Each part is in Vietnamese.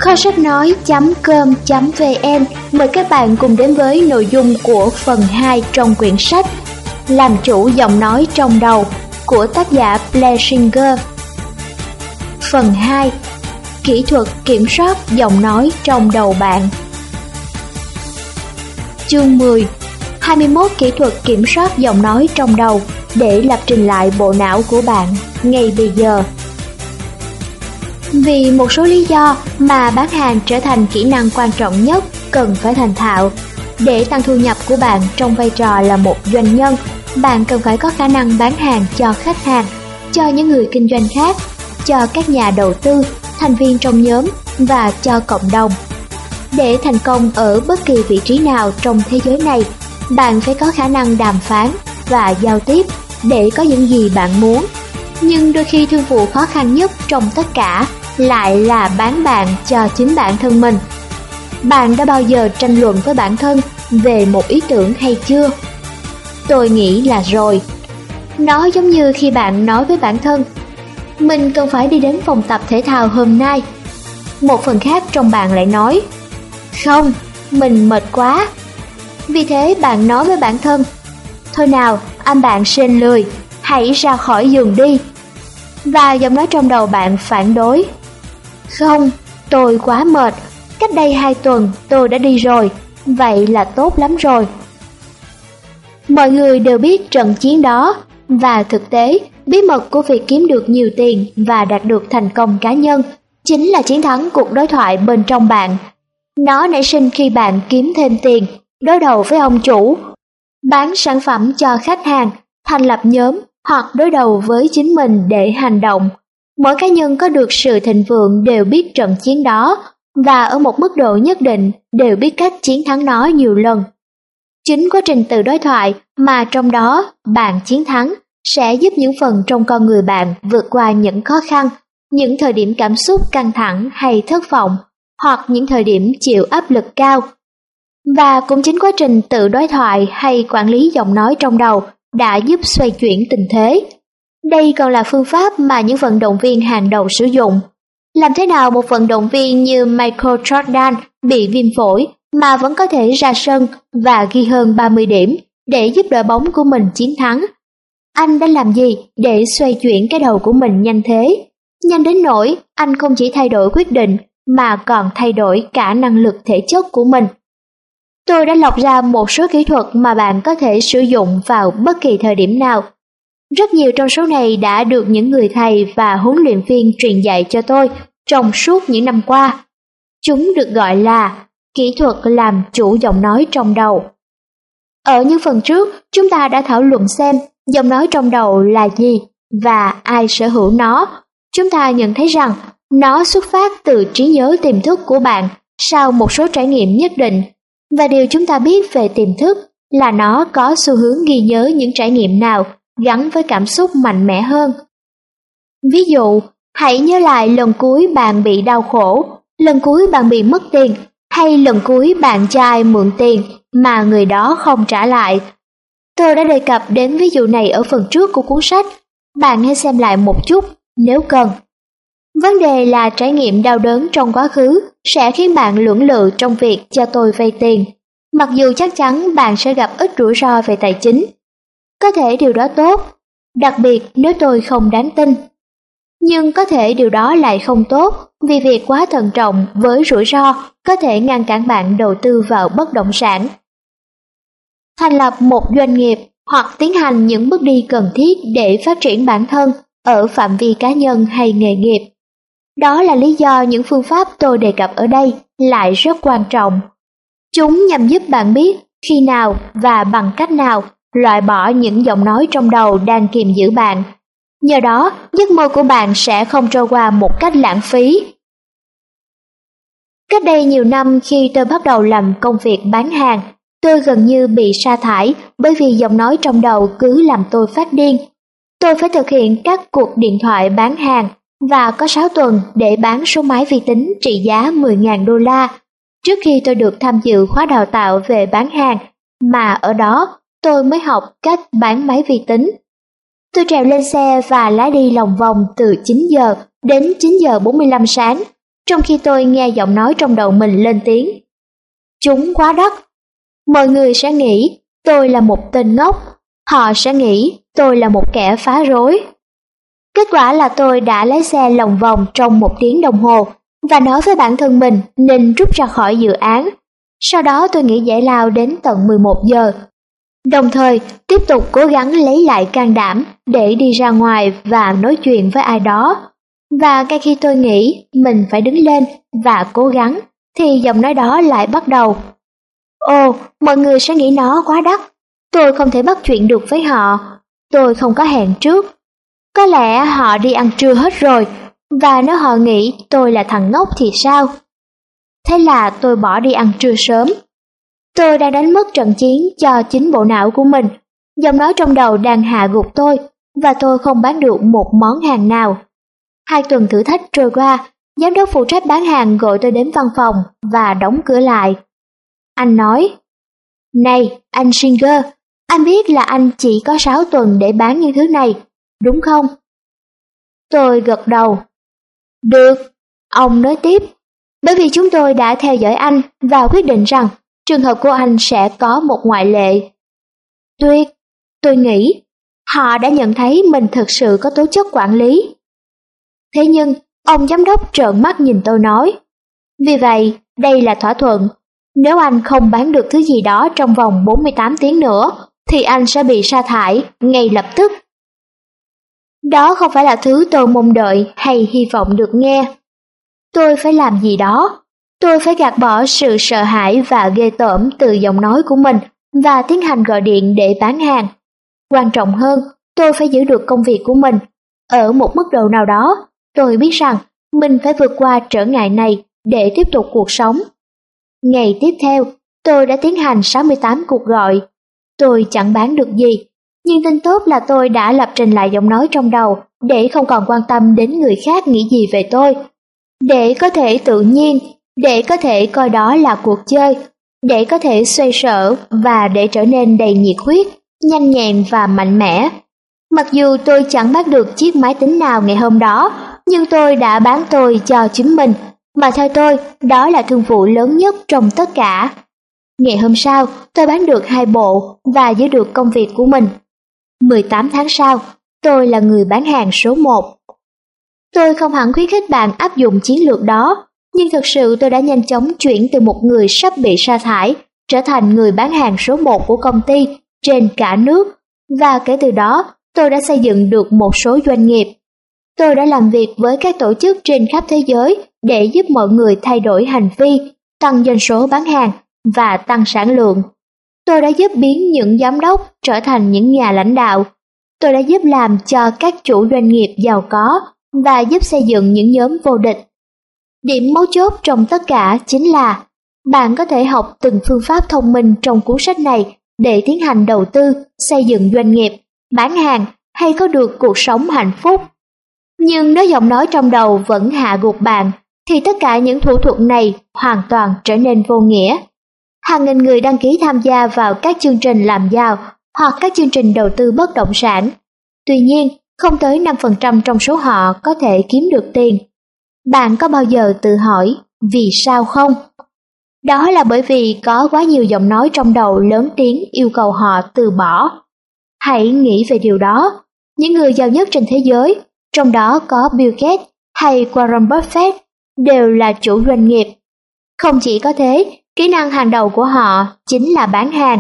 Kho sách nói.com.vn mời các bạn cùng đến với nội dung của phần 2 trong quyển sách Làm chủ giọng nói trong đầu của tác giả Plessinger. Phần 2. Kỹ thuật kiểm soát giọng nói trong đầu bạn. Chương 10. 21 kỹ thuật kiểm soát giọng nói trong đầu để lập trình lại bộ não của bạn ngay bây giờ. Vì một số lý do mà bán hàng trở thành kỹ năng quan trọng nhất cần phải thành thạo. Để tăng thu nhập của bạn trong vai trò là một doanh nhân, bạn cần phải có khả năng bán hàng cho khách hàng, cho những người kinh doanh khác, cho các nhà đầu tư, thành viên trong nhóm và cho cộng đồng. Để thành công ở bất kỳ vị trí nào trong thế giới này, bạn phải có khả năng đàm phán và giao tiếp để có những gì bạn muốn. Nhưng đôi khi thương vụ khó khăn nhất trong tất cả lại là bán bạn cho chính bản thân mình. Bạn đã bao giờ tranh luận với bản thân về một ý tưởng hay chưa? Tôi nghĩ là rồi. Nó giống như khi bạn nói với bản thân, mình cần phải đi đến phòng tập thể thao hôm nay. Một phần khác trong bạn lại nói, không, mình mệt quá. Vì thế bạn nói với bản thân, thôi nào, anh bạn sên lười, hãy ra khỏi giường đi. Và giọng nói trong đầu bạn phản đối, không, tôi quá mệt, cách đây 2 tuần tôi đã đi rồi, vậy là tốt lắm rồi. Mọi người đều biết trận chiến đó, và thực tế, bí mật của việc kiếm được nhiều tiền và đạt được thành công cá nhân chính là chiến thắng cuộc đối thoại bên trong bạn. Nó nảy sinh khi bạn kiếm thêm tiền, đối đầu với ông chủ, bán sản phẩm cho khách hàng, thành lập nhóm hoặc đối đầu với chính mình để hành động. Mỗi cá nhân có được sự thịnh vượng đều biết trận chiến đó và ở một mức độ nhất định đều biết cách chiến thắng nó nhiều lần. Chính quá trình tự đối thoại mà trong đó bạn chiến thắng sẽ giúp những phần trong con người bạn vượt qua những khó khăn, những thời điểm cảm xúc căng thẳng hay thất vọng, hoặc những thời điểm chịu áp lực cao. Và cũng chính quá trình tự đối thoại hay quản lý giọng nói trong đầu đã giúp xoay chuyển tình thế. Đây còn là phương pháp mà những vận động viên hàng đầu sử dụng. Làm thế nào một vận động viên như Michael Jordan bị viêm phổi mà vẫn có thể ra sân và ghi hơn 30 điểm để giúp đội bóng của mình chiến thắng? Anh đã làm gì để xoay chuyển cái đầu của mình nhanh thế? Nhanh đến nỗi anh không chỉ thay đổi quyết định mà còn thay đổi cả năng lực thể chất của mình. Tôi đã lọc ra một số kỹ thuật mà bạn có thể sử dụng vào bất kỳ thời điểm nào. Rất nhiều trong số này đã được những người thầy và huấn luyện viên truyền dạy cho tôi trong suốt những năm qua. Chúng được gọi là kỹ thuật làm chủ giọng nói trong đầu. Ở những phần trước, chúng ta đã thảo luận xem giọng nói trong đầu là gì và ai sở hữu nó. Chúng ta nhận thấy rằng nó xuất phát từ trí nhớ tiềm thức của bạn sau một số trải nghiệm nhất định. Và điều chúng ta biết về tiềm thức là nó có xu hướng ghi nhớ những trải nghiệm nào gắn với cảm xúc mạnh mẽ hơn. Ví dụ, hãy nhớ lại lần cuối bạn bị đau khổ, lần cuối bạn bị mất tiền, hay lần cuối bạn cho ai mượn tiền mà người đó không trả lại. Tôi đã đề cập đến ví dụ này ở phần trước của cuốn sách, bạn hãy xem lại một chút nếu cần. Vấn đề là trải nghiệm đau đớn trong quá khứ sẽ khiến bạn lưỡng lự trong việc cho tôi vay tiền, mặc dù chắc chắn bạn sẽ gặp ít rủi ro về tài chính. Có thể điều đó tốt, đặc biệt nếu tôi không đáng tin. Nhưng có thể điều đó lại không tốt vì việc quá thận trọng với rủi ro có thể ngăn cản bạn đầu tư vào bất động sản. Thành lập một doanh nghiệp hoặc tiến hành những bước đi cần thiết để phát triển bản thân ở phạm vi cá nhân hay nghề nghiệp. Đó là lý do những phương pháp tôi đề cập ở đây lại rất quan trọng. Chúng nhằm giúp bạn biết khi nào và bằng cách nào loại bỏ những giọng nói trong đầu đang kiềm giữ bạn. Nhờ đó, giấc mơ của bạn sẽ không trôi qua một cách lãng phí. Cách đây nhiều năm khi tôi bắt đầu làm công việc bán hàng, tôi gần như bị sa thải bởi vì giọng nói trong đầu cứ làm tôi phát điên. Tôi phải thực hiện các cuộc điện thoại bán hàng và có 6 tuần để bán số máy vi tính trị giá 10.000 đô la trước khi tôi được tham dự khóa đào tạo về bán hàng mà ở đó tôi mới học cách bán máy vi tính. Tôi trèo lên xe và lái đi lòng vòng từ 9 giờ đến 9 giờ 45 sáng. trong khi tôi nghe giọng nói trong đầu mình lên tiếng. Chúng quá đắt. Mọi người sẽ nghĩ tôi là một tên ngốc, họ sẽ nghĩ tôi là một kẻ phá rối. Kết quả là tôi đã lái xe lòng vòng trong 1 tiếng đồng hồ và nói với bản thân mình nên rút ra khỏi dự án. Sau đó tôi nghỉ giải lao đến tận 11 giờ. Đồng thời tiếp tục cố gắng lấy lại can đảm để đi ra ngoài và nói chuyện với ai đó. Và ngay khi tôi nghĩ mình phải đứng lên và cố gắng thì giọng nói đó lại bắt đầu. Ồ, mọi người sẽ nghĩ nó quá đắt. Tôi không thể bắt chuyện được với họ. Tôi không có hẹn trước. Có lẽ họ đi ăn trưa hết rồi, và nếu họ nghĩ tôi là thằng ngốc thì sao? Thế là tôi bỏ đi ăn trưa sớm. Tôi đang đánh mất trận chiến cho chính bộ não của mình. Giọng nói trong đầu đang hạ gục tôi, và tôi không bán được một món hàng nào. 2 tuần thử thách trôi qua, giám đốc phụ trách bán hàng gọi tôi đến văn phòng và đóng cửa lại. Anh nói, này, anh Singer, anh biết là anh chỉ có 6 tuần để bán những thứ này, đúng không? Tôi gật đầu. Được, ông nói tiếp, bởi vì chúng tôi đã theo dõi anh và quyết định rằng trường hợp của anh sẽ có một ngoại lệ. Tuyệt, tôi nghĩ, họ đã nhận thấy mình thực sự có tố chất quản lý. Thế nhưng, ông giám đốc trợn mắt nhìn tôi nói, vì vậy, đây là thỏa thuận. Nếu anh không bán được thứ gì đó trong vòng 48 tiếng nữa, thì anh sẽ bị sa thải ngay lập tức. Đó không phải là thứ tôi mong đợi hay hy vọng được nghe. Tôi phải làm gì đó. Tôi phải gạt bỏ sự sợ hãi và ghê tởm từ giọng nói của mình và tiến hành gọi điện để bán hàng. Quan trọng hơn, tôi phải giữ được công việc của mình. Ở một mức độ nào đó, tôi biết rằng mình phải vượt qua trở ngại này để tiếp tục cuộc sống. Ngày tiếp theo, tôi đã tiến hành 68 cuộc gọi. Tôi chẳng bán được gì, nhưng tin tốt là tôi đã lập trình lại giọng nói trong đầu để không còn quan tâm đến người khác nghĩ gì về tôi. Để có thể tự nhiên, để có thể coi đó là cuộc chơi, để có thể xoay sở và để trở nên đầy nhiệt huyết, nhanh nhẹn và mạnh mẽ. Mặc dù tôi chẳng bán được chiếc máy tính nào ngày hôm đó, nhưng tôi đã bán tôi cho chính mình, mà theo tôi, đó là thương vụ lớn nhất trong tất cả. Ngày hôm sau, tôi bán được 2 bộ và giữ được công việc của mình. 18 tháng sau, tôi là người bán hàng số 1. Tôi không hẳn khuyến khích bạn áp dụng chiến lược đó, nhưng thực sự tôi đã nhanh chóng chuyển từ một người sắp bị sa thải trở thành người bán hàng số 1 của công ty trên cả nước, và kể từ đó tôi đã xây dựng được một số doanh nghiệp. Tôi đã làm việc với các tổ chức trên khắp thế giới để giúp mọi người thay đổi hành vi, tăng doanh số bán hàng và tăng sản lượng. Tôi đã giúp biến những giám đốc trở thành những nhà lãnh đạo. Tôi đã giúp làm cho các chủ doanh nghiệp giàu có và giúp xây dựng những nhóm vô địch. Điểm mấu chốt trong tất cả chính là bạn có thể học từng phương pháp thông minh trong cuốn sách này để tiến hành đầu tư, xây dựng doanh nghiệp, bán hàng hay có được cuộc sống hạnh phúc. Nhưng nếu giọng nói trong đầu vẫn hạ gục bạn, thì tất cả những thủ thuật này hoàn toàn trở nên vô nghĩa. Hàng nghìn người đăng ký tham gia vào các chương trình làm giàu hoặc các chương trình đầu tư bất động sản. Tuy nhiên, không tới 5% trong số họ có thể kiếm được tiền. Bạn có bao giờ tự hỏi vì sao không? Đó là bởi vì có quá nhiều giọng nói trong đầu lớn tiếng yêu cầu họ từ bỏ. Hãy nghĩ về điều đó. Những người giàu nhất trên thế giới, trong đó có Bill Gates hay Warren Buffett, đều là chủ doanh nghiệp. Không chỉ có thế, kỹ năng hàng đầu của họ chính là bán hàng.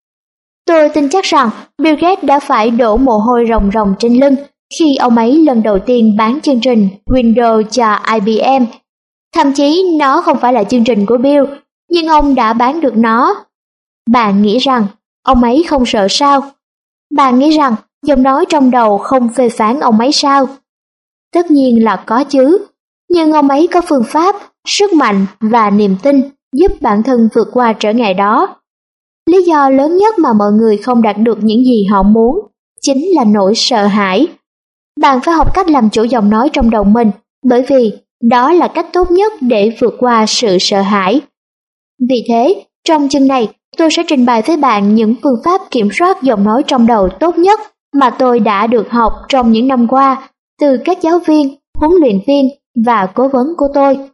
Tôi tin chắc rằng Bill Gates đã phải đổ mồ hôi ròng ròng trên lưng khi ông ấy lần đầu tiên bán chương trình Windows cho IBM. Thậm chí nó không phải là chương trình của Bill, nhưng ông đã bán được nó. Bạn nghĩ rằng ông ấy không sợ sao? Bạn nghĩ rằng giọng nói trong đầu không phê phán ông ấy sao? Tất nhiên là có chứ, nhưng ông ấy có phương pháp, sức mạnh và niềm tin giúp bản thân vượt qua trở ngại đó. Lý do lớn nhất mà mọi người không đạt được những gì họ muốn chính là nỗi sợ hãi. Bạn phải học cách làm chủ giọng nói trong đầu mình, bởi vì đó là cách tốt nhất để vượt qua sự sợ hãi. Vì thế, trong chương này, tôi sẽ trình bày với bạn những phương pháp kiểm soát giọng nói trong đầu tốt nhất mà tôi đã được học trong những năm qua từ các giáo viên, huấn luyện viên và cố vấn của tôi.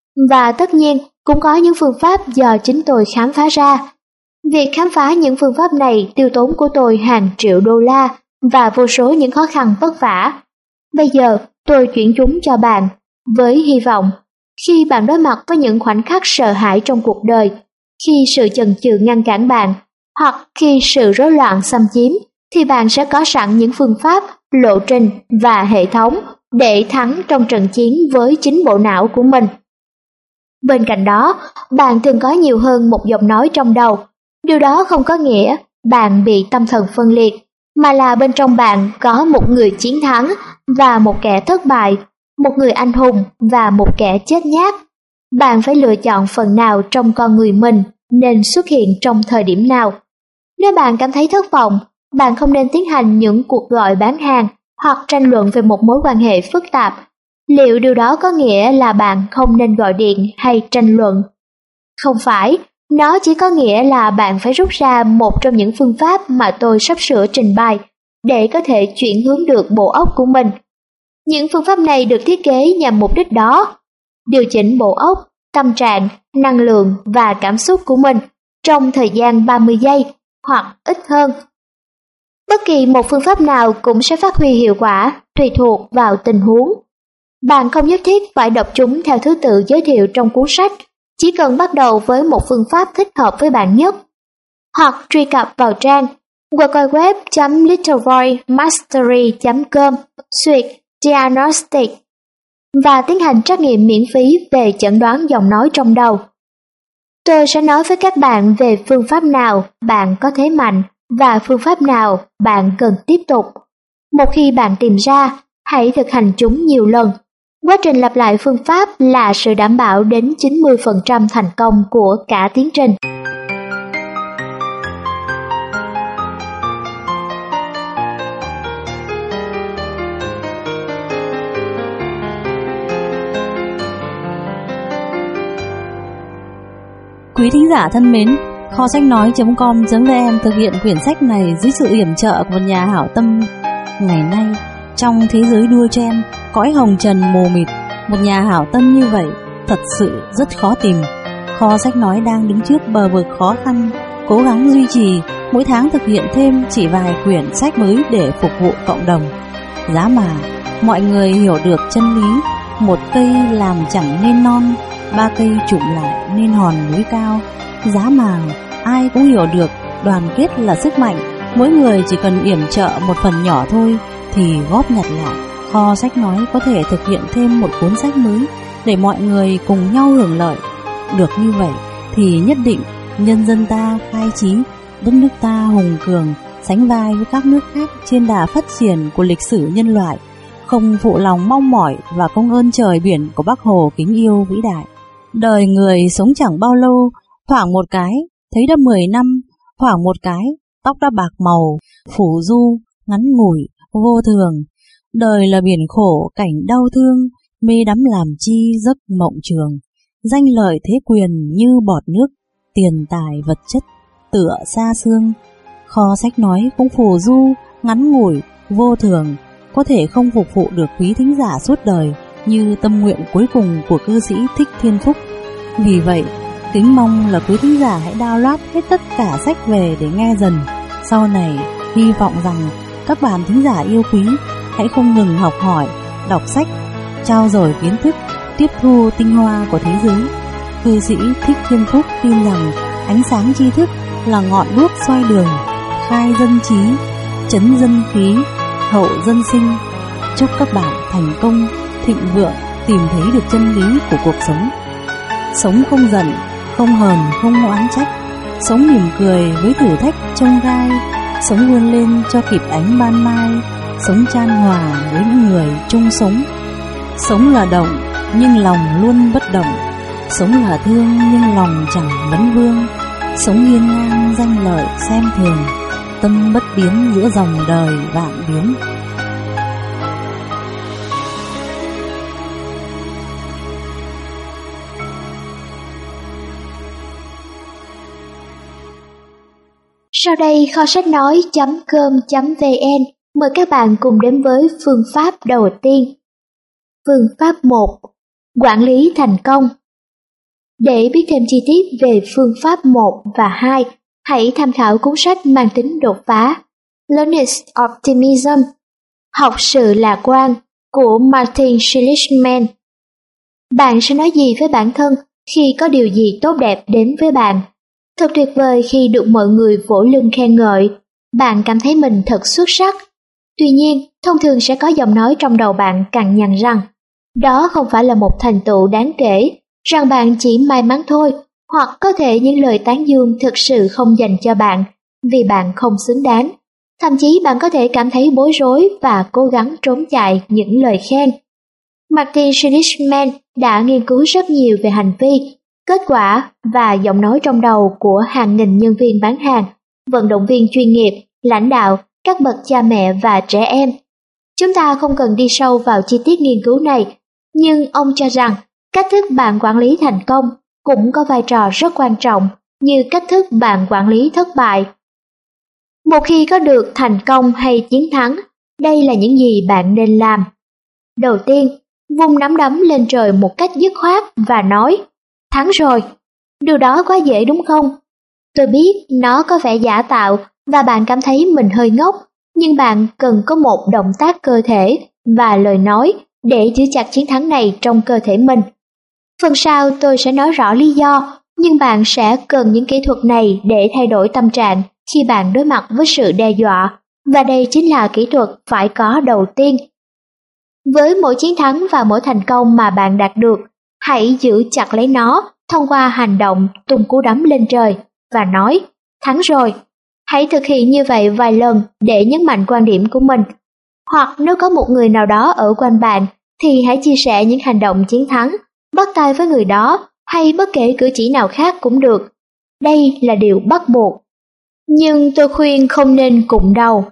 Và tất nhiên cũng có những phương pháp do chính tôi khám phá ra. Việc khám phá những phương pháp này tiêu tốn của tôi hàng triệu đô la và vô số những khó khăn vất vả. Bây giờ tôi chuyển chúng cho bạn, với hy vọng khi bạn đối mặt với những khoảnh khắc sợ hãi trong cuộc đời, khi sự chần chừ ngăn cản bạn, hoặc khi sự rối loạn xâm chiếm, thì bạn sẽ có sẵn những phương pháp, lộ trình và hệ thống để thắng trong trận chiến với chính bộ não của mình. Bên cạnh đó, bạn thường có nhiều hơn một giọng nói trong đầu. Điều đó không có nghĩa bạn bị tâm thần phân liệt, mà là bên trong bạn có một người chiến thắng và một kẻ thất bại, một người anh hùng và một kẻ chết nhát. Bạn phải lựa chọn phần nào trong con người mình nên xuất hiện trong thời điểm nào. Nếu bạn cảm thấy thất vọng, bạn không nên tiến hành những cuộc gọi bán hàng hoặc tranh luận về một mối quan hệ phức tạp. Liệu điều đó có nghĩa là bạn không nên gọi điện hay tranh luận? Không phải, nó chỉ có nghĩa là bạn phải rút ra một trong những phương pháp mà tôi sắp sửa trình bày để có thể chuyển hướng được bộ óc của mình. Những phương pháp này được thiết kế nhằm mục đích đó: điều chỉnh bộ óc, tâm trạng, năng lượng và cảm xúc của mình trong thời gian 30 giây hoặc ít hơn. Bất kỳ một phương pháp nào cũng sẽ phát huy hiệu quả tùy thuộc vào tình huống. Bạn không nhất thiết phải đọc chúng theo thứ tự giới thiệu trong cuốn sách, chỉ cần bắt đầu với một phương pháp thích hợp với bạn nhất. Hoặc truy cập vào trang www.littleboymastery.com /diagnostic và tiến hành trắc nghiệm miễn phí về chẩn đoán giọng nói trong đầu. Tôi sẽ nói với các bạn về phương pháp nào bạn có thế mạnh và phương pháp nào bạn cần tiếp tục. Một khi bạn tìm ra, hãy thực hành chúng nhiều lần. Quá trình lặp lại phương pháp là sự đảm bảo đến 90% thành công của cả tiến trình. Quý thính giả thân mến, kho sách nói.com.vn thực hiện quyển sách này dưới sự yểm trợ của một nhà hảo tâm. Ngày nay, trong thế giới đua chen, cõi hồng trần mù mịt, một nhà hảo tâm như vậy thật sự rất khó tìm. Kho sách nói đang đứng trước bờ vực khó khăn, cố gắng duy trì, mỗi tháng thực hiện thêm chỉ vài quyển sách mới để phục vụ cộng đồng. Giá mà mọi người hiểu được chân lý, một cây làm chẳng nên non, ba cây chụm lại nên hòn núi cao. Giá mà ai cũng hiểu được đoàn kết là sức mạnh, mỗi người chỉ cần yểm trợ một phần nhỏ thôi thì góp nhặt lại, kho sách nói có thể thực hiện thêm một cuốn sách mới để mọi người cùng nhau hưởng lợi. Được như vậy thì nhất định nhân dân ta khai trí, đất nước ta hùng cường, sánh vai với các nước khác trên đà phát triển của lịch sử nhân loại, không phụ lòng mong mỏi và công ơn trời biển của Bác Hồ kính yêu vĩ đại. Đời người sống chẳng bao lâu, thoảng một cái thấy đã 10 năm, thoảng một cái tóc đã bạc màu, phủ du, ngắn ngủi, vô thường. Đời là biển khổ, cảnh đau thương, mê đắm làm chi giấc mộng trường. Danh lợi thế quyền như bọt nước, tiền tài vật chất tựa xa xương. Kho sách nói cũng phù du, ngắn ngủi, vô thường, có thể không phục vụ được quý thính giả suốt đời như tâm nguyện cuối cùng của cư sĩ Thích Thiên Phúc. Vì vậy, kính mong là quý thính giả hãy download hết tất cả sách về để nghe dần. Sau này, hy vọng rằng các bạn thính giả yêu quý hãy không ngừng học hỏi, đọc sách, trao dồi kiến thức, tiếp thu tinh hoa của thế giới. Cư sĩ Thích Thiên Phúc tin rằng ánh sáng tri thức là ngọn đuốc soi đường, khai dân trí, trấn dân khí, hậu dân sinh. Chúc các bạn thành công, thịnh vượng, tìm thấy được chân lý của cuộc sống. Sống không giận, không hờn, không oán trách, sống mỉm cười với thử thách chông gai, sống vươn lên cho kịp ánh ban mai, sống chan hòa với những người chung sống. Sống là động nhưng lòng luôn bất động, sống là thương nhưng lòng chẳng vấn vương, sống hiên ngang danh lợi xem thường, tâm bất biến giữa dòng đời vạn biến. Sau đây kho sách nói.com.vn mời các bạn cùng đến với phương pháp đầu tiên. Phương pháp 1. Quản lý thành công. Để biết thêm chi tiết về phương pháp 1 và 2, hãy tham khảo cuốn sách mang tính đột phá Learner's Optimism, Học sự lạc quan của Martin Seligman. Bạn sẽ nói gì với bản thân khi có điều gì tốt đẹp đến với bạn? Thật tuyệt vời khi được mọi người vỗ lưng khen ngợi, bạn cảm thấy mình thật xuất sắc. Tuy nhiên, thông thường sẽ có giọng nói trong đầu bạn cằn nhằn rằng đó không phải là một thành tựu đáng kể, rằng bạn chỉ may mắn thôi, hoặc có thể những lời tán dương thực sự không dành cho bạn vì bạn không xứng đáng. Thậm chí bạn có thể cảm thấy bối rối và cố gắng trốn chạy những lời khen. Martin Seligman đã nghiên cứu rất nhiều về hành vi, kết quả và giọng nói trong đầu của hàng nghìn nhân viên bán hàng, vận động viên chuyên nghiệp, lãnh đạo, các bậc cha mẹ và trẻ em. Chúng ta không cần đi sâu vào chi tiết nghiên cứu này, nhưng ông cho rằng cách thức bạn quản lý thành công cũng có vai trò rất quan trọng như cách thức bạn quản lý thất bại. Một khi có được thành công hay chiến thắng, đây là những gì bạn nên làm. Đầu tiên, vung nắm đấm lên trời một cách dứt khoát và nói, thắng rồi. Điều đó quá dễ đúng không? Tôi biết nó có vẻ giả tạo và bạn cảm thấy mình hơi ngốc, nhưng bạn cần có một động tác cơ thể và lời nói để giữ chặt chiến thắng này trong cơ thể mình. Phần sau tôi sẽ nói rõ lý do, nhưng bạn sẽ cần những kỹ thuật này để thay đổi tâm trạng khi bạn đối mặt với sự đe dọa, và đây chính là kỹ thuật phải có đầu tiên. Với mỗi chiến thắng và mỗi thành công mà bạn đạt được, hãy giữ chặt lấy nó thông qua hành động tung cú đấm lên trời và nói, thắng rồi. Hãy thực hiện như vậy vài lần để nhấn mạnh quan điểm của mình. Hoặc nếu có một người nào đó ở quanh bạn, thì hãy chia sẻ những hành động chiến thắng, bắt tay với người đó hay bất kể cử chỉ nào khác cũng được. Đây là điều bắt buộc. Nhưng tôi khuyên không nên cụm đầu.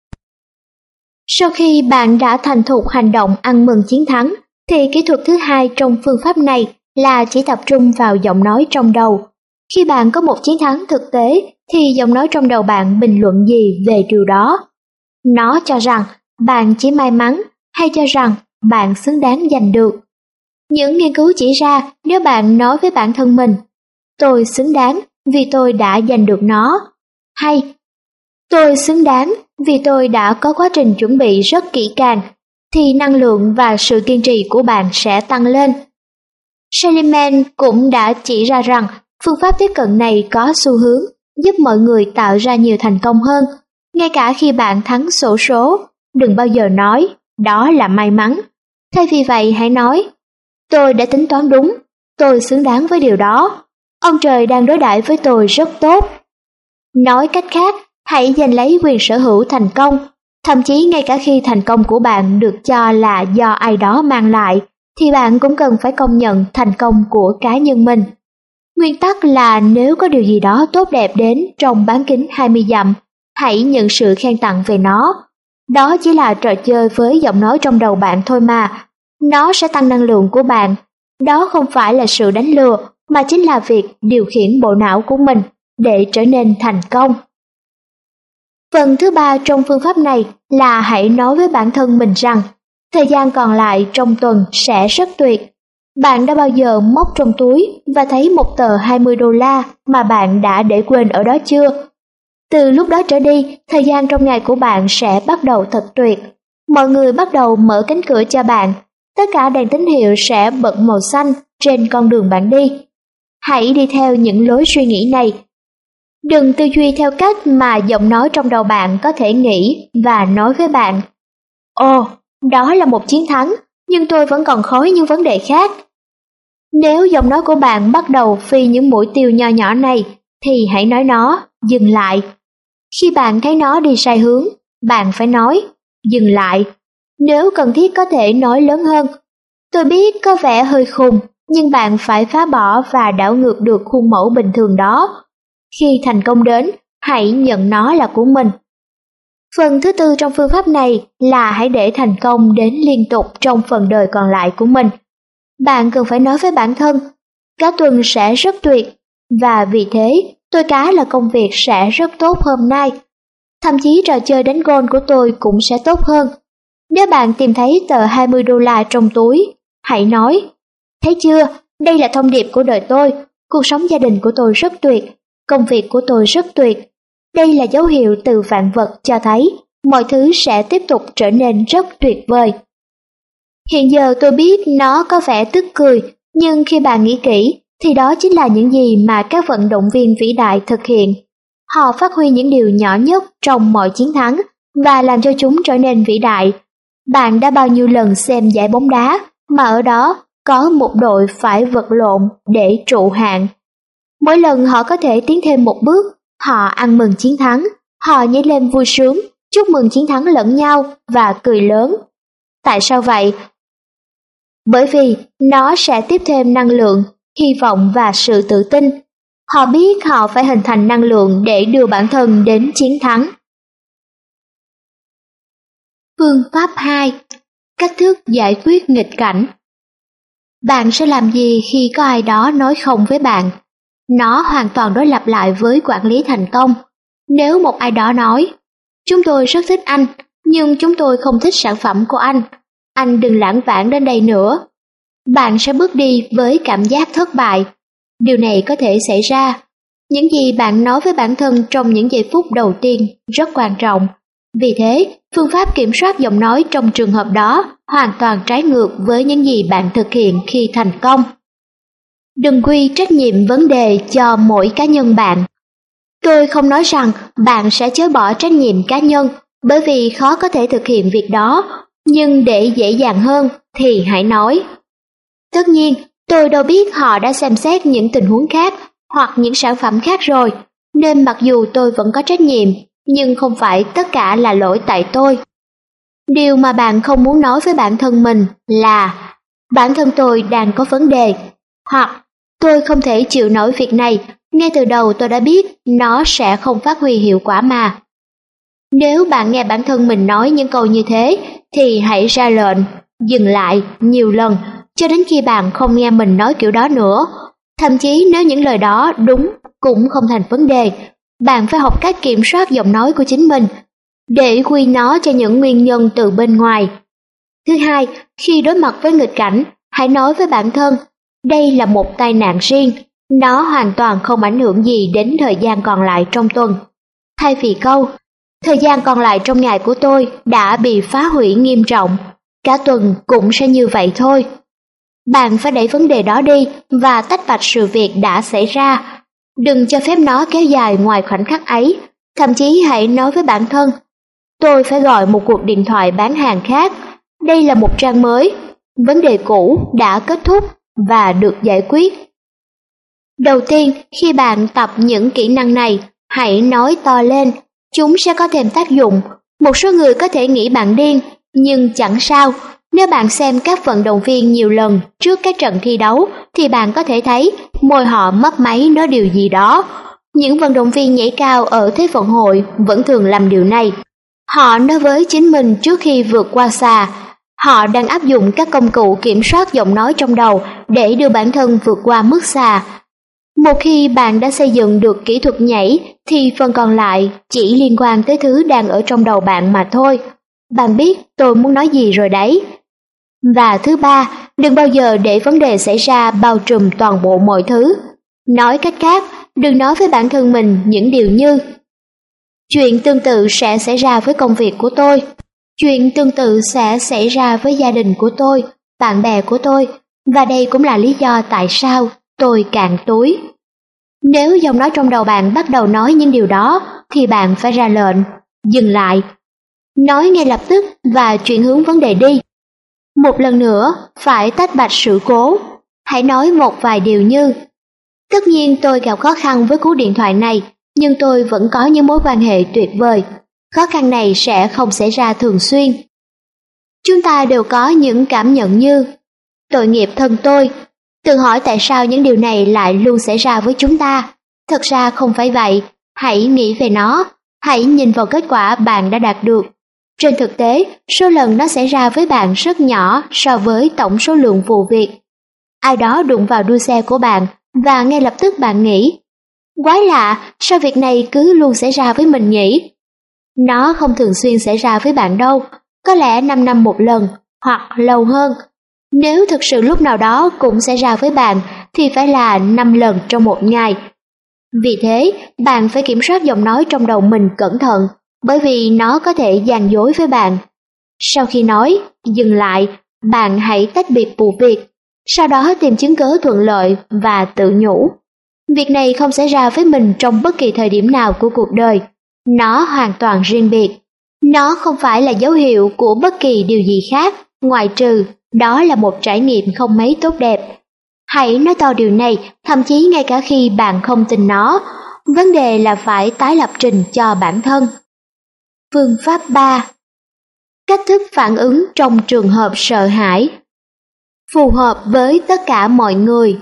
Sau khi bạn đã thành thục hành động ăn mừng chiến thắng, thì kỹ thuật thứ hai trong phương pháp này là chỉ tập trung vào giọng nói trong đầu. Khi bạn có một chiến thắng thực tế, thì giọng nói trong đầu bạn bình luận gì về điều đó? Nó cho rằng bạn chỉ may mắn hay cho rằng bạn xứng đáng giành được? Những nghiên cứu chỉ ra nếu bạn nói với bản thân mình, tôi xứng đáng vì tôi đã giành được nó, hay tôi xứng đáng vì tôi đã có quá trình chuẩn bị rất kỹ càng, thì năng lượng và sự kiên trì của bạn sẽ tăng lên. Seligman cũng đã chỉ ra rằng phương pháp tiếp cận này có xu hướng giúp mọi người tạo ra nhiều thành công hơn. Ngay cả khi bạn thắng xổ số, đừng bao giờ nói, đó là may mắn. Thay vì vậy hãy nói, tôi đã tính toán đúng, tôi xứng đáng với điều đó. Ông trời đang đối đãi với tôi rất tốt. Nói cách khác, hãy giành lấy quyền sở hữu thành công. Thậm chí ngay cả khi thành công của bạn được cho là do ai đó mang lại, thì bạn cũng cần phải công nhận thành công của cá nhân mình. Nguyên tắc là nếu có điều gì đó tốt đẹp đến trong bán kính 20 dặm, hãy nhận sự khen tặng về nó. Đó chỉ là trò chơi với giọng nói trong đầu bạn thôi mà. Nó sẽ tăng năng lượng của bạn. Đó không phải là sự đánh lừa, mà chính là việc điều khiển bộ não của mình để trở nên thành công. Phần thứ ba trong phương pháp này là hãy nói với bản thân mình rằng thời gian còn lại trong tuần sẽ rất tuyệt. Bạn đã bao giờ móc trong túi và thấy một tờ $20 mà bạn đã để quên ở đó chưa? Từ lúc đó trở đi, thời gian trong ngày của bạn sẽ bắt đầu thật tuyệt. Mọi người bắt đầu mở cánh cửa cho bạn. Tất cả đèn tín hiệu sẽ bật màu xanh trên con đường bạn đi. Hãy đi theo những lối suy nghĩ này. Đừng tư duy theo cách mà giọng nói trong đầu bạn có thể nghĩ và nói với bạn. Ồ, đó là một chiến thắng, nhưng tôi vẫn còn khối những vấn đề khác. Nếu giọng nói của bạn bắt đầu phi những mũi tiêu nho nhỏ này, thì hãy nói nó, dừng lại. Khi bạn thấy nó đi sai hướng, bạn phải nói, dừng lại. Nếu cần thiết có thể nói lớn hơn. Tôi biết có vẻ hơi khùng, nhưng bạn phải phá bỏ và đảo ngược được khuôn mẫu bình thường đó. Khi thành công đến, hãy nhận nó là của mình. Phần thứ tư trong phương pháp này là hãy để thành công đến liên tục trong phần đời còn lại của mình. Bạn cần phải nói với bản thân, cả tuần sẽ rất tuyệt, và vì thế tôi cá là công việc sẽ rất tốt hôm nay. Thậm chí trò chơi đánh golf của tôi cũng sẽ tốt hơn. Nếu bạn tìm thấy tờ $20 trong túi, hãy nói, thấy chưa, đây là thông điệp của đời tôi. Cuộc sống gia đình của tôi rất tuyệt, công việc của tôi rất tuyệt. Đây là dấu hiệu từ vạn vật cho thấy mọi thứ sẽ tiếp tục trở nên rất tuyệt vời. Hiện giờ tôi biết nó có vẻ tức cười, nhưng khi bạn nghĩ kỹ thì đó chính là những gì mà các vận động viên vĩ đại thực hiện. Họ phát huy những điều nhỏ nhất trong mọi chiến thắng và làm cho chúng trở nên vĩ đại. Bạn đã bao nhiêu lần xem giải bóng đá mà ở đó có một đội phải vật lộn để trụ hạng. Mỗi lần họ có thể tiến thêm một bước, họ ăn mừng chiến thắng, họ nhảy lên vui sướng, chúc mừng chiến thắng lẫn nhau và cười lớn. Tại sao vậy? Bởi vì nó sẽ tiếp thêm năng lượng, hy vọng và sự tự tin. Họ biết họ phải hình thành năng lượng để đưa bản thân đến chiến thắng. Phương pháp 2. Cách thức giải quyết nghịch cảnh. Bạn sẽ làm gì khi có ai đó nói không với bạn? Nó hoàn toàn đối lập lại với quản lý thành công. Nếu một ai đó nói, chúng tôi rất thích anh, nhưng chúng tôi không thích sản phẩm của anh đừng lãng vãng đến đây nữa. Bạn sẽ bước đi với cảm giác thất bại. Điều này có thể xảy ra. Những gì bạn nói với bản thân trong những giây phút đầu tiên rất quan trọng. Vì thế, phương pháp kiểm soát giọng nói trong trường hợp đó hoàn toàn trái ngược với những gì bạn thực hiện khi thành công. Đừng quy trách nhiệm vấn đề cho mỗi cá nhân bạn. Tôi không nói rằng bạn sẽ chối bỏ trách nhiệm cá nhân, bởi vì khó có thể thực hiện việc đó, nhưng để dễ dàng hơn thì hãy nói. Tất nhiên, tôi đâu biết họ đã xem xét những tình huống khác hoặc những sản phẩm khác rồi, nên mặc dù tôi vẫn có trách nhiệm, nhưng không phải tất cả là lỗi tại tôi. Điều mà bạn không muốn nói với bản thân mình là bản thân tôi đang có vấn đề, hoặc tôi không thể chịu nổi việc này, ngay từ đầu tôi đã biết nó sẽ không phát huy hiệu quả mà. Nếu bạn nghe bản thân mình nói những câu như thế, thì hãy ra lệnh, dừng lại nhiều lần, cho đến khi bạn không nghe mình nói kiểu đó nữa. Thậm chí nếu những lời đó đúng cũng không thành vấn đề, bạn phải học cách kiểm soát giọng nói của chính mình, để quy nó cho những nguyên nhân từ bên ngoài. Thứ hai, khi đối mặt với nghịch cảnh, hãy nói với bản thân, đây là một tai nạn riêng, nó hoàn toàn không ảnh hưởng gì đến thời gian còn lại trong tuần. Thay vì câu, thời gian còn lại trong ngày của tôi đã bị phá hủy nghiêm trọng, cả tuần cũng sẽ như vậy thôi. Bạn phải đẩy vấn đề đó đi và tách bạch sự việc đã xảy ra. Đừng cho phép nó kéo dài ngoài khoảnh khắc ấy. Thậm chí hãy nói với bản thân, tôi phải gọi một cuộc điện thoại bán hàng khác. Đây là một trang mới. Vấn đề cũ đã kết thúc và được giải quyết. Đầu tiên, khi bạn tập những kỹ năng này, hãy nói to lên. Chúng sẽ có thêm tác dụng. Một số người có thể nghĩ bạn điên, nhưng chẳng sao. Nếu bạn xem các vận động viên nhiều lần trước các trận thi đấu, thì bạn có thể thấy môi họ mấp máy nói điều gì đó. Những vận động viên nhảy cao ở Thế vận hội vẫn thường làm điều này. Họ nói với chính mình trước khi vượt qua xà, họ đang áp dụng các công cụ kiểm soát giọng nói trong đầu để đưa bản thân vượt qua mức xà. Một khi bạn đã xây dựng được kỹ thuật nhảy, thì phần còn lại chỉ liên quan tới thứ đang ở trong đầu bạn mà thôi. Bạn biết tôi muốn nói gì rồi đấy. Và thứ ba, đừng bao giờ để vấn đề xảy ra bao trùm toàn bộ mọi thứ. Nói cách khác, đừng nói với bản thân mình những điều như chuyện tương tự sẽ xảy ra với công việc của tôi. Chuyện tương tự sẽ xảy ra với gia đình của tôi, bạn bè của tôi, và đây cũng là lý do tại sao tôi cạn túi. Nếu giọng nói trong đầu bạn bắt đầu nói những điều đó, thì bạn phải ra lệnh, dừng lại, nói ngay lập tức và chuyển hướng vấn đề đi. Một lần nữa, phải tách bạch sự cố. Hãy nói một vài điều như, tất nhiên tôi gặp khó khăn với cú điện thoại này, nhưng tôi vẫn có những mối quan hệ tuyệt vời. Khó khăn này sẽ không xảy ra thường xuyên. Chúng ta đều có những cảm nhận như, tội nghiệp thân tôi. Tự hỏi tại sao những điều này lại luôn xảy ra với chúng ta. Thật ra không phải vậy. Hãy nghĩ về nó. Hãy nhìn vào kết quả bạn đã đạt được. Trên thực tế, số lần nó xảy ra với bạn rất nhỏ so với tổng số lượng vụ việc. Ai đó đụng vào đuôi xe của bạn và ngay lập tức bạn nghĩ, quái lạ, sao việc này cứ luôn xảy ra với mình nhỉ? Nó không thường xuyên xảy ra với bạn đâu, có lẽ 5 năm một lần, hoặc lâu hơn. Nếu thực sự lúc nào đó cũng xảy ra với bạn thì phải là 5 lần trong một ngày. Vì thế, bạn phải kiểm soát giọng nói trong đầu mình cẩn thận, bởi vì nó có thể gian dối với bạn. Sau khi nói, dừng lại, bạn hãy tách biệt vụ việc, sau đó tìm chứng cớ thuận lợi và tự nhủ. Việc này không xảy ra với mình trong bất kỳ thời điểm nào của cuộc đời. Nó hoàn toàn riêng biệt. Nó không phải là dấu hiệu của bất kỳ điều gì khác, ngoại trừ đó là một trải nghiệm không mấy tốt đẹp. Hãy nói to điều này, thậm chí ngay cả khi bạn không tin nó. Vấn đề là phải tái lập trình cho bản thân. Phương pháp 3. Cách thức phản ứng trong trường hợp sợ hãi. Phù hợp với tất cả mọi người.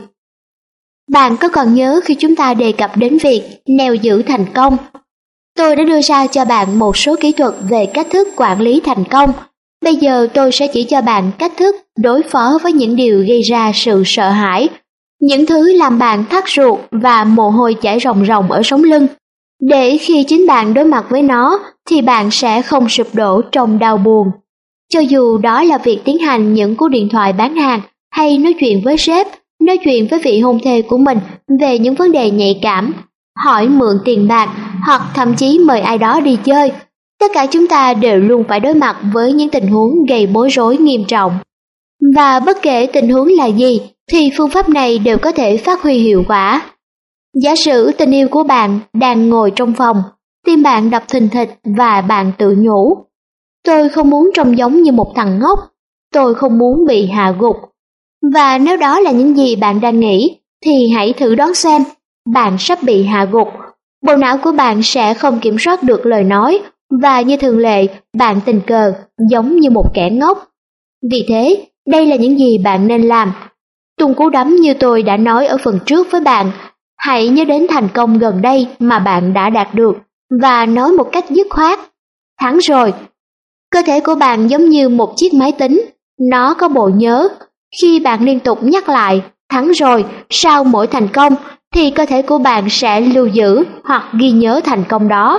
Bạn có còn nhớ khi chúng ta đề cập đến việc neo giữ thành công? Tôi đã đưa ra cho bạn một số kỹ thuật về cách thức quản lý thành công. Bây giờ tôi sẽ chỉ cho bạn cách thức đối phó với những điều gây ra sự sợ hãi, những thứ làm bạn thắt ruột và mồ hôi chảy ròng ròng ở sống lưng, để khi chính bạn đối mặt với nó thì bạn sẽ không sụp đổ trong đau buồn. Cho dù đó là việc tiến hành những cuộc điện thoại bán hàng, hay nói chuyện với sếp, nói chuyện với vị hôn thê của mình về những vấn đề nhạy cảm, hỏi mượn tiền bạc, hoặc thậm chí mời ai đó đi chơi. Tất cả chúng ta đều luôn phải đối mặt với những tình huống gây bối rối nghiêm trọng. Và bất kể tình huống là gì, thì phương pháp này đều có thể phát huy hiệu quả. Giả sử tình yêu của bạn đang ngồi trong phòng, tim bạn đập thình thịch và bạn tự nhủ: tôi không muốn trông giống như một thằng ngốc, tôi không muốn bị hạ gục. Và nếu đó là những gì bạn đang nghĩ, thì hãy thử đoán xem, bạn sắp bị hạ gục. Bộ não của bạn sẽ không kiểm soát được lời nói, và như thường lệ, bạn tình cờ giống như một kẻ ngốc. Vì thế, đây là những gì bạn nên làm. Tung cú đấm như tôi đã nói ở phần trước với bạn. Hãy nhớ đến thành công gần đây mà bạn đã đạt được, và nói một cách dứt khoát: thắng rồi. Cơ thể của bạn giống như một chiếc máy tính, nó có bộ nhớ. Khi bạn liên tục nhắc lại thắng rồi sau mỗi thành công, thì cơ thể của bạn sẽ lưu giữ hoặc ghi nhớ thành công đó.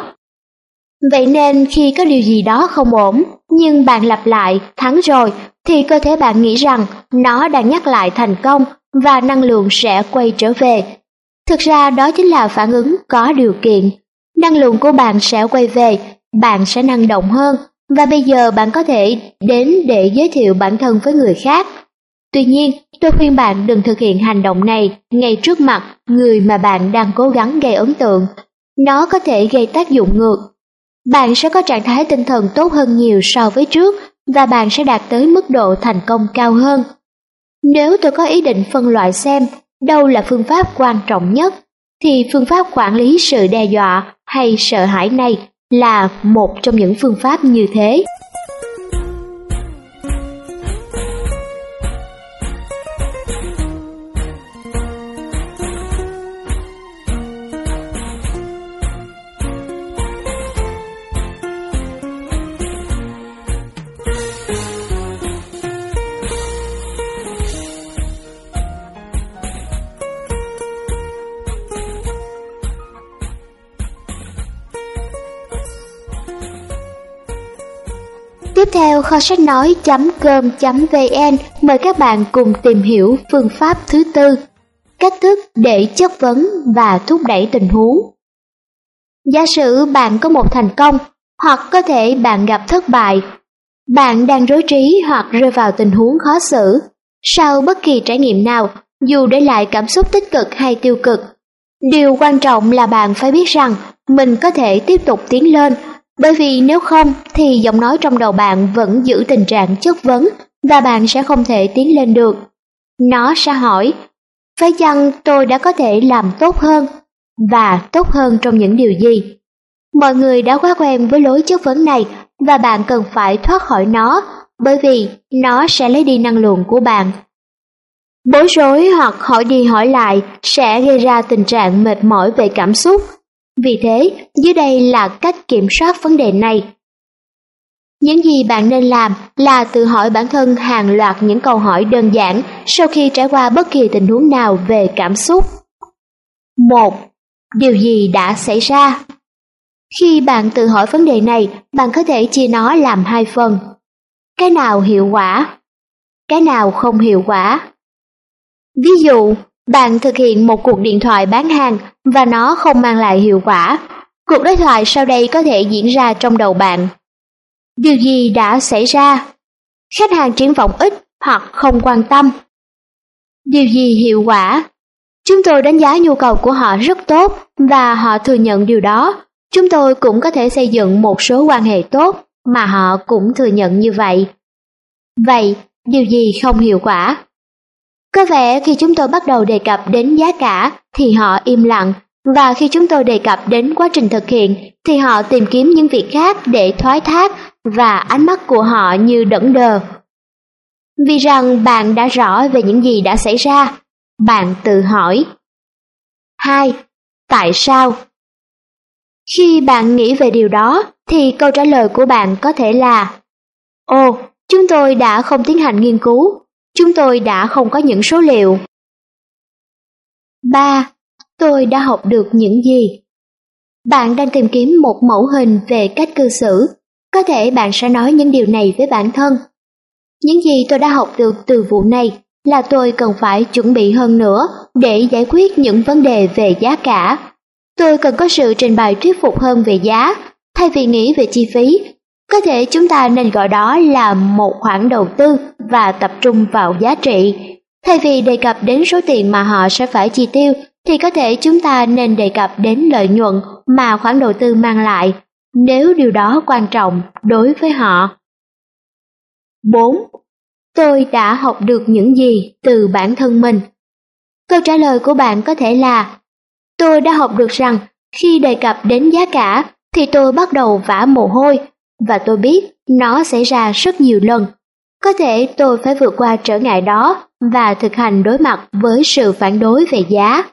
Vậy nên khi có điều gì đó không ổn, nhưng bạn lặp lại thắng rồi, thì cơ thể bạn nghĩ rằng nó đang nhắc lại thành công và năng lượng sẽ quay trở về. Thực ra đó chính là phản ứng có điều kiện. Năng lượng của bạn sẽ quay về, bạn sẽ năng động hơn, và bây giờ bạn có thể đến để giới thiệu bản thân với người khác. Tuy nhiên, tôi khuyên bạn đừng thực hiện hành động này ngay trước mặt người mà bạn đang cố gắng gây ấn tượng. Nó có thể gây tác dụng ngược. Bạn sẽ có trạng thái tinh thần tốt hơn nhiều so với trước, và bạn sẽ đạt tới mức độ thành công cao hơn. Nếu tôi có ý định phân loại xem đâu là phương pháp quan trọng nhất, thì phương pháp quản lý sự đe dọa hay sợ hãi này là một trong những phương pháp như thế. Tiếp theo, kho sách nói.com.vn mời các bạn cùng tìm hiểu phương pháp thứ tư, cách thức để chất vấn và thúc đẩy tình huống. Giả sử bạn có một thành công, hoặc có thể bạn gặp thất bại. Bạn đang rối trí hoặc rơi vào tình huống khó xử. Sau bất kỳ trải nghiệm nào, dù để lại cảm xúc tích cực hay tiêu cực, điều quan trọng là bạn phải biết rằng mình có thể tiếp tục tiến lên. Bởi vì nếu không thì giọng nói trong đầu bạn vẫn giữ tình trạng chất vấn, và bạn sẽ không thể tiến lên được. Nó sẽ hỏi: phải chăng tôi đã có thể làm tốt hơn? Và tốt hơn trong những điều gì? Mọi người đã quá quen với lối chất vấn này, và bạn cần phải thoát khỏi nó, bởi vì nó sẽ lấy đi năng lượng của bạn. Bối rối hoặc hỏi đi hỏi lại sẽ gây ra tình trạng mệt mỏi về cảm xúc. Vì thế, dưới đây là cách kiểm soát vấn đề này. Những gì bạn nên làm là tự hỏi bản thân hàng loạt những câu hỏi đơn giản sau khi trải qua bất kỳ tình huống nào về cảm xúc. 1. Điều gì đã xảy ra? Khi bạn tự hỏi vấn đề này, bạn có thể chia nó làm hai phần. Cái nào hiệu quả? cái nào không hiệu quả. Ví dụ, bạn thực hiện một cuộc điện thoại bán hàng và nó không mang lại hiệu quả. Cuộc đối thoại sau đây có thể diễn ra trong đầu bạn. Điều gì đã xảy ra? Khách hàng triển vọng ít hoặc không quan tâm. Điều gì hiệu quả? Chúng tôi đánh giá nhu cầu của họ rất tốt và họ thừa nhận điều đó. Chúng tôi cũng có thể xây dựng một số quan hệ tốt mà họ cũng thừa nhận như vậy. Vậy, điều gì không hiệu quả? Có vẻ khi chúng tôi bắt đầu đề cập đến giá cả thì họ im lặng, và khi chúng tôi đề cập đến quá trình thực hiện thì họ tìm kiếm những việc khác để thoái thác và ánh mắt của họ như đẫn đờ. Vì rằng bạn đã rõ về những gì đã xảy ra, bạn tự hỏi. 2. Tại sao? Khi bạn nghĩ về điều đó thì câu trả lời của bạn có thể là: Ồ, chúng tôi đã không tiến hành nghiên cứu, chúng tôi đã không có những số liệu. 3. Tôi đã học được những gì? Bạn đang tìm kiếm một mẫu hình về cách cư xử. Có thể bạn sẽ nói những điều này với bản thân. Những gì tôi đã học được từ vụ này là tôi cần phải chuẩn bị hơn nữa để giải quyết những vấn đề về giá cả. Tôi cần có sự trình bày thuyết phục hơn về giá, thay vì nghĩ về chi phí. Có thể chúng ta nên gọi đó là một khoản đầu tư và tập trung vào giá trị. Thay vì đề cập đến số tiền mà họ sẽ phải chi tiêu, thì có thể chúng ta nên đề cập đến lợi nhuận mà khoản đầu tư mang lại, nếu điều đó quan trọng đối với họ. 4. Tôi đã học được những gì từ bản thân mình? Câu trả lời của bạn có thể là: Tôi đã học được rằng khi đề cập đến giá cả thì tôi bắt đầu vã mồ hôi, và tôi biết nó xảy ra rất nhiều lần. Có thể tôi phải vượt qua trở ngại đó và thực hành đối mặt với sự phản đối về giá.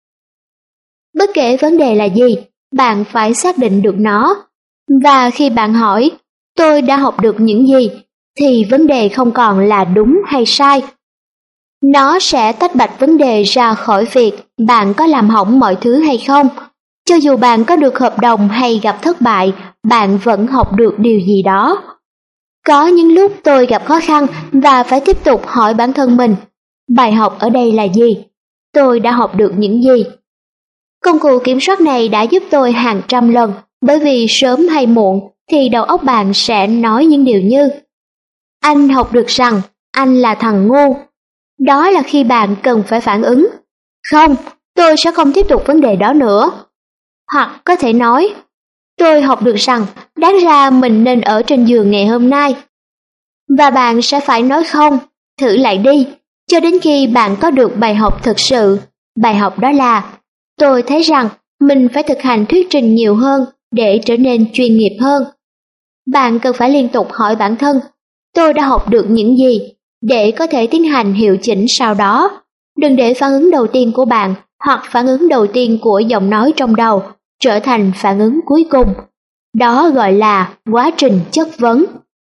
Bất kể vấn đề là gì, bạn phải xác định được nó. Và khi bạn hỏi, tôi đã học được những gì, thì vấn đề không còn là đúng hay sai. Nó sẽ tách bạch vấn đề ra khỏi việc bạn có làm hỏng mọi thứ hay không. Cho dù bạn có được hợp đồng hay gặp thất bại, bạn vẫn học được điều gì đó. Có những lúc tôi gặp khó khăn và phải tiếp tục hỏi bản thân mình, bài học ở đây là gì? Tôi đã học được những gì? Công cụ kiểm soát này đã giúp tôi hàng trăm lần, bởi vì sớm hay muộn thì đầu óc bạn sẽ nói những điều như: Anh học được rằng anh là thằng ngu. Đó là khi bạn cần phải phản ứng: Không, tôi sẽ không tiếp tục vấn đề đó nữa. Hoặc có thể nói: Tôi học được rằng đáng ra mình nên ở trên giường ngày hôm nay. Và bạn sẽ phải nói không, thử lại đi, cho đến khi bạn có được bài học thực sự. Bài học đó là: Tôi thấy rằng mình phải thực hành thuyết trình nhiều hơn để trở nên chuyên nghiệp hơn. Bạn cần phải liên tục hỏi bản thân, tôi đã học được những gì, để có thể tiến hành hiệu chỉnh sau đó. Đừng để phản ứng đầu tiên của bạn hoặc phản ứng đầu tiên của giọng nói trong đầu trở thành phản ứng cuối cùng. Đó gọi là quá trình chất vấn.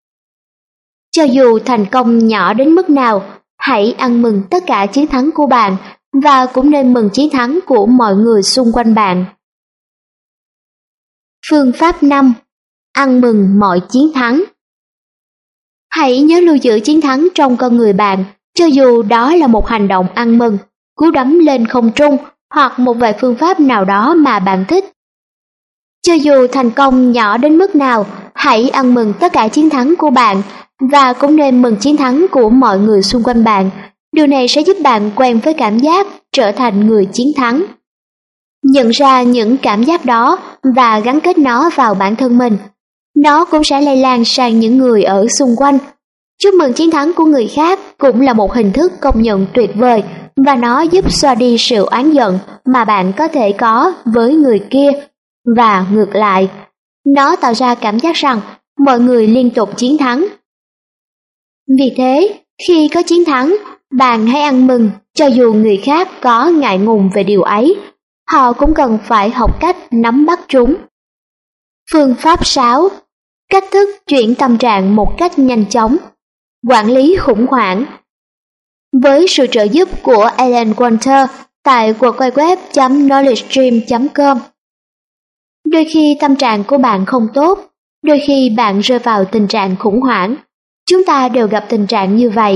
Cho dù thành công nhỏ đến mức nào, hãy ăn mừng tất cả chiến thắng của bạn và cũng nên mừng chiến thắng của mọi người xung quanh bạn. Phương pháp 5. Ăn mừng mọi chiến thắng. Hãy nhớ lưu giữ chiến thắng trong con người bạn, cho dù đó là một hành động ăn mừng, cú đấm lên không trung hoặc một vài phương pháp nào đó mà bạn thích. Cho dù thành công nhỏ đến mức nào, hãy ăn mừng tất cả chiến thắng của bạn và cũng nên mừng chiến thắng của mọi người xung quanh bạn. Điều này sẽ giúp bạn quen với cảm giác trở thành người chiến thắng. Nhận ra những cảm giác đó và gắn kết nó vào bản thân mình. Nó cũng sẽ lây lan sang những người ở xung quanh. Chúc mừng chiến thắng của người khác cũng là một hình thức công nhận tuyệt vời, và nó giúp xóa đi sự oán giận mà bạn có thể có với người kia, và ngược lại. Nó tạo ra cảm giác rằng mọi người liên tục chiến thắng. Vì thế, khi có chiến thắng, bạn hãy ăn mừng, cho dù người khác có ngại ngùng về điều ấy. Họ cũng cần phải học cách nắm bắt chúng. Phương pháp 6. Cách thức chuyển tâm trạng một cách nhanh chóng. Quản lý khủng hoảng. Với sự trợ giúp của Alan Walter tại www.knowledgestream.com. Đôi khi tâm trạng của bạn không tốt, đôi khi bạn rơi vào tình trạng khủng hoảng. Chúng ta đều gặp tình trạng như vậy,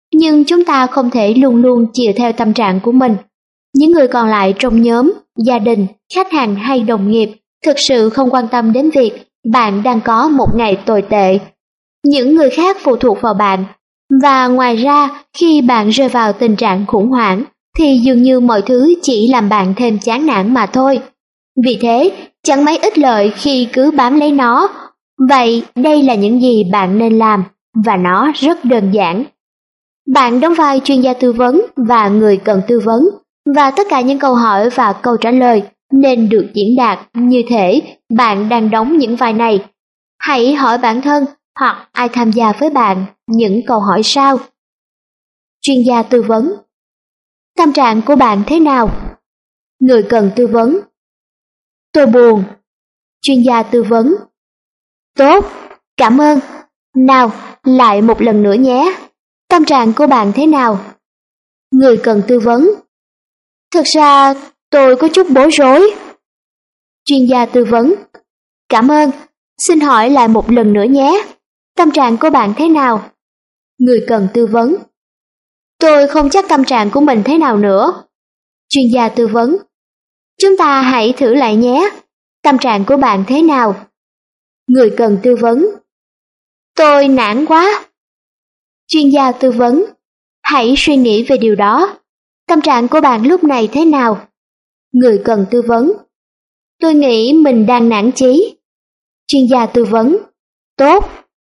nhưng chúng ta không thể luôn luôn chiều theo tâm trạng của mình. Những người còn lại trong nhóm, gia đình, khách hàng hay đồng nghiệp thực sự không quan tâm đến việc bạn đang có một ngày tồi tệ. Những người khác phụ thuộc vào bạn, và ngoài ra khi bạn rơi vào tình trạng khủng hoảng thì dường như mọi thứ chỉ làm bạn thêm chán nản mà thôi. Vì thế, chẳng mấy ích lợi khi cứ bám lấy nó. Vậy đây là những gì bạn nên làm, và nó rất đơn giản. Bạn đóng vai chuyên gia tư vấn và người cần tư vấn, và tất cả những câu hỏi và câu trả lời nên được diễn đạt như thể bạn đang đóng những vai này. Hãy hỏi bản thân hoặc ai tham gia với bạn những câu hỏi sau. Chuyên gia tư vấn: tâm trạng của bạn thế nào? Người cần tư vấn: tôi buồn. Chuyên gia tư vấn: tốt, cảm ơn. Nào, lại một lần nữa nhé. Tâm trạng của bạn thế nào? Người cần tư vấn: thực ra tôi có chút bối rối. Chuyên gia tư vấn: cảm ơn. Xin hỏi lại một lần nữa nhé. Tâm trạng của bạn thế nào? Người cần tư vấn: tôi không chắc tâm trạng của mình thế nào nữa. Chuyên gia tư vấn: chúng ta hãy thử lại nhé. Tâm trạng của bạn thế nào? Người cần tư vấn: tôi nản quá. Chuyên gia tư vấn: hãy suy nghĩ về điều đó. Tâm trạng của bạn lúc này thế nào? Người cần tư vấn: tôi nghĩ mình đang nản chí. Chuyên gia tư vấn: tốt.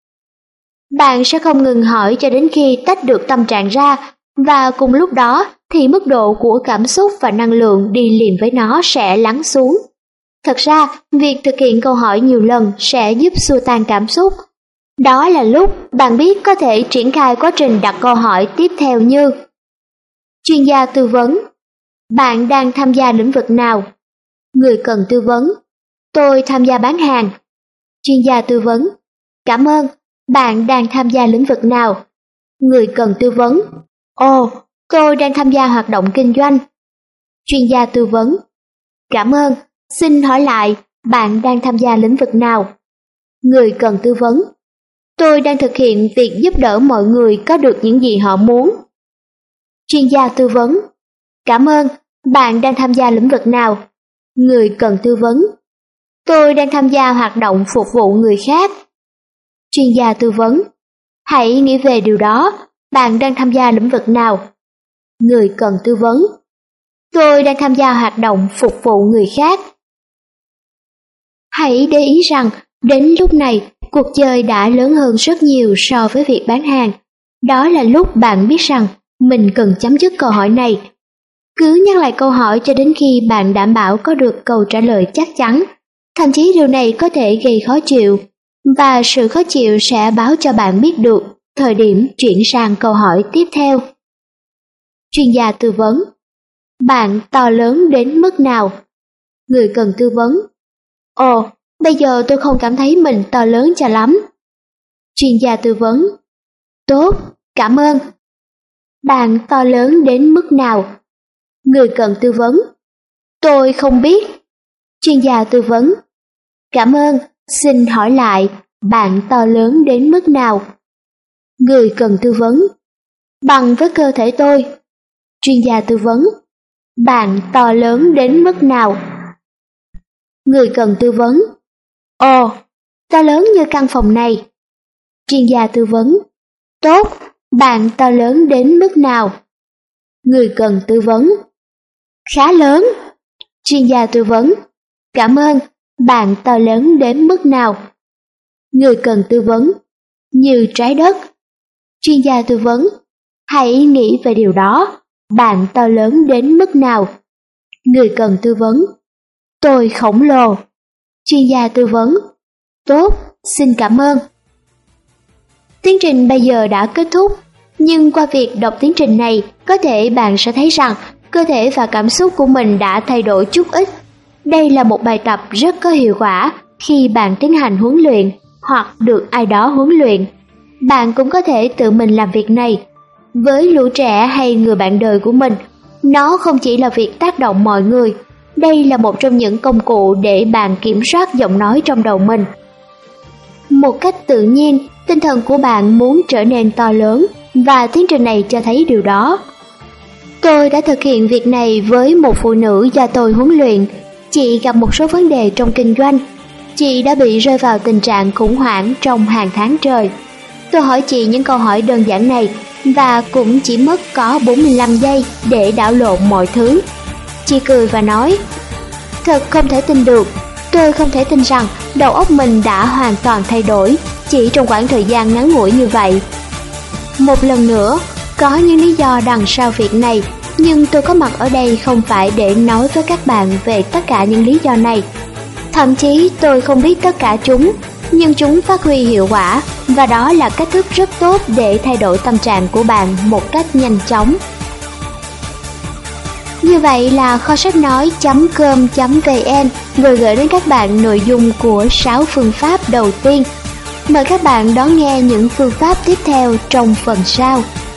Bạn sẽ không ngừng hỏi cho đến khi tách được tâm trạng ra, và cùng lúc đó thì mức độ của cảm xúc và năng lượng đi liền với nó sẽ lắng xuống. Thật ra, việc thực hiện câu hỏi nhiều lần sẽ giúp xua tan cảm xúc. Đó là lúc bạn biết có thể triển khai quá trình đặt câu hỏi tiếp theo như: chuyên gia tư vấn: bạn đang tham gia lĩnh vực nào? Người cần tư vấn: tôi tham gia bán hàng. Chuyên gia tư vấn: cảm ơn. Bạn đang tham gia lĩnh vực nào? Người cần tư vấn: ồ, tôi đang tham gia hoạt động kinh doanh. Chuyên gia tư vấn: cảm ơn. Xin hỏi lại, bạn đang tham gia lĩnh vực nào? Người cần tư vấn: tôi đang thực hiện việc giúp đỡ mọi người có được những gì họ muốn. Chuyên gia tư vấn: cảm ơn. Bạn đang tham gia lĩnh vực nào? Người cần tư vấn: tôi đang tham gia hoạt động phục vụ người khác. Chuyên gia tư vấn: hãy nghĩ về điều đó. Bạn đang tham gia lĩnh vực nào? Người cần tư vấn: tôi đang tham gia hoạt động phục vụ người khác. Hãy để ý rằng, đến lúc này, cuộc chơi đã lớn hơn rất nhiều so với việc bán hàng. Đó là lúc bạn biết rằng mình cần chấm dứt câu hỏi này. Cứ nhắc lại câu hỏi cho đến khi bạn đảm bảo có được câu trả lời chắc chắn. Thậm chí điều này có thể gây khó chịu, và sự khó chịu sẽ báo cho bạn biết được thời điểm chuyển sang câu hỏi tiếp theo. Chuyên gia tư vấn: bạn to lớn đến mức nào? Người cần tư vấn: ồ, bây giờ tôi không cảm thấy mình to lớn cho lắm. Chuyên gia tư vấn: tốt, cảm ơn. Bạn to lớn đến mức nào? Người cần tư vấn: tôi không biết. Chuyên gia tư vấn: cảm ơn. Xin hỏi lại, bạn to lớn đến mức nào? Người cần tư vấn: bằng với cơ thể tôi. Chuyên gia tư vấn: bạn to lớn đến mức nào? Người cần tư vấn: ồ, to lớn như căn phòng này. Chuyên gia tư vấn: tốt, bạn to lớn đến mức nào? Người cần tư vấn: khá lớn. Chuyên gia tư vấn: cảm ơn, bạn to lớn đến mức nào? Người cần tư vấn: như trái đất. Chuyên gia tư vấn: hãy nghĩ về điều đó. Bạn to lớn đến mức nào? Người cần tư vấn: tôi khổng lồ. Chuyên gia tư vấn: tốt, xin cảm ơn. Tiến trình bây giờ đã kết thúc, nhưng qua việc đọc tiến trình này, có thể bạn sẽ thấy rằng cơ thể và cảm xúc của mình đã thay đổi chút ít. Đây là một bài tập rất có hiệu quả khi bạn tiến hành huấn luyện hoặc được ai đó huấn luyện. Bạn cũng có thể tự mình làm việc này. Với lũ trẻ hay người bạn đời của mình, nó không chỉ là việc tác động mọi người, đây là một trong những công cụ để bạn kiểm soát giọng nói trong đầu mình. Một cách tự nhiên, tinh thần của bạn muốn trở nên to lớn và tiến trình này cho thấy điều đó. Tôi đã thực hiện việc này với một phụ nữ do tôi huấn luyện. Chị gặp một số vấn đề trong kinh doanh. Chị đã bị rơi vào tình trạng khủng hoảng trong hàng tháng trời. Tôi hỏi chị những câu hỏi đơn giản này và cũng chỉ mất có 45 giây để đảo lộn mọi thứ. Chị cười và nói, thật không thể tin được, tôi không thể tin rằng đầu óc mình đã hoàn toàn thay đổi chỉ trong khoảng thời gian ngắn ngủi như vậy. Một lần nữa, có những lý do đằng sau việc này, nhưng tôi có mặt ở đây không phải để nói với các bạn về tất cả những lý do này. Thậm chí tôi không biết tất cả chúng, nhưng chúng phát huy hiệu quả, và đó là cách thức rất tốt để thay đổi tâm trạng của bạn một cách nhanh chóng. Như vậy là kho sách nói.com.vn vừa gửi đến các bạn nội dung của 6 phương pháp đầu tiên. Mời các bạn đón nghe những phương pháp tiếp theo trong phần sau.